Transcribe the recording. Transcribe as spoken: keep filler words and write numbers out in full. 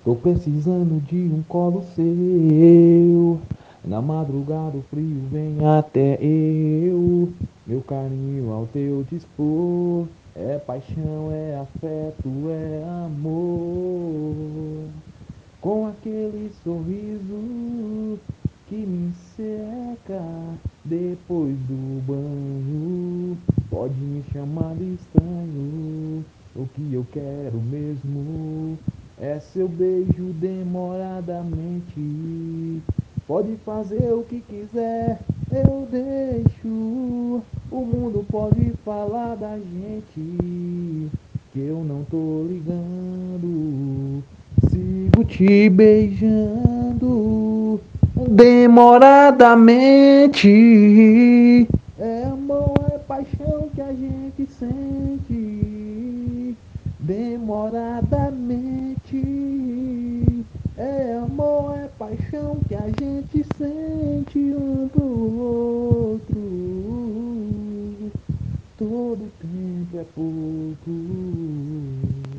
Tô precisando de um colo seu. Na madrugada o frio vem até eu. Meu carinho ao teu dispor. É paixão, é afeto, é amor. Com aquele sorriso que me seca depois do banho. Pode me chamar de estranho. O que eu quero mesmo é seu beijo demoradamente. Pode fazer o que quiser, eu deixo. O mundo pode falar da gente, que eu não tô ligando. Sigo te beijando demoradamente. É amor, é paixão que a gente sente demoradamente. É amor, é paixão que a gente sente um pro outro. Todo tempo é pouco.